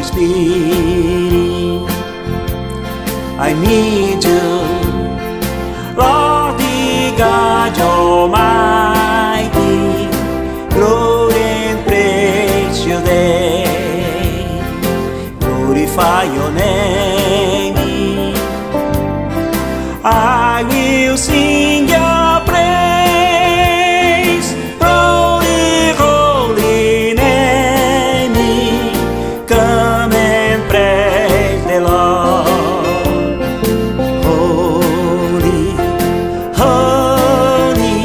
Spirit. I need you, Lord the God Almighty. Glory and praise your name, glorify your name. I will sing your praise, holy, holy name. Come and praise the Lord. Holy, holy,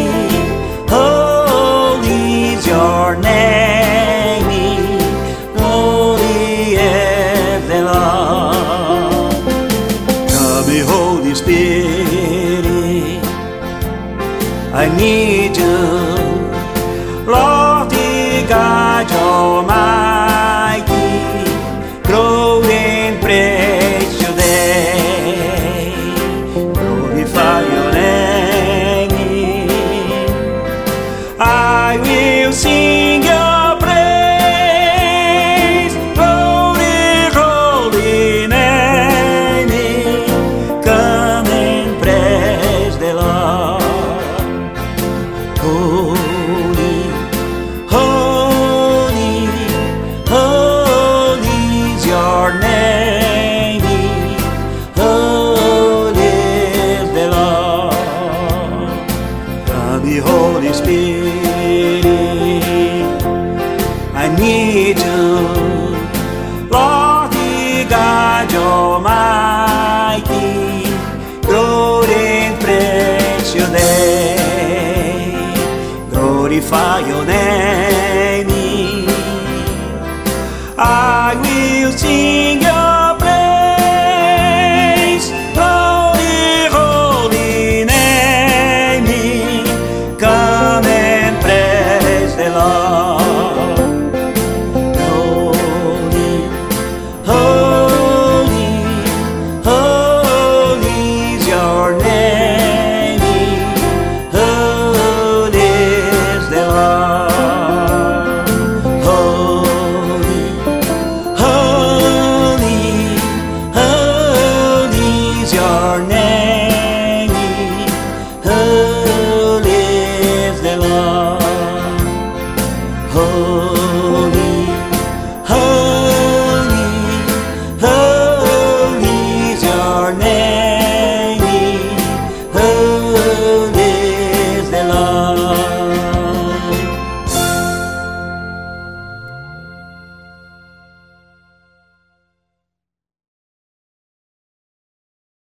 holy is your name. Holy is the Lord. Come, Holy Spirit, I need you, Lord the God Almighty. Glory and praise your name, glorify your name. I will sing your praise, holy, holy name. Come and praise the Lord. Holy, holy, holy is your name. Holy is the Lord. Come, Holy Spirit, I need you, Lord the God Almighty. Glory and praise your name, glorify your name. I will sing your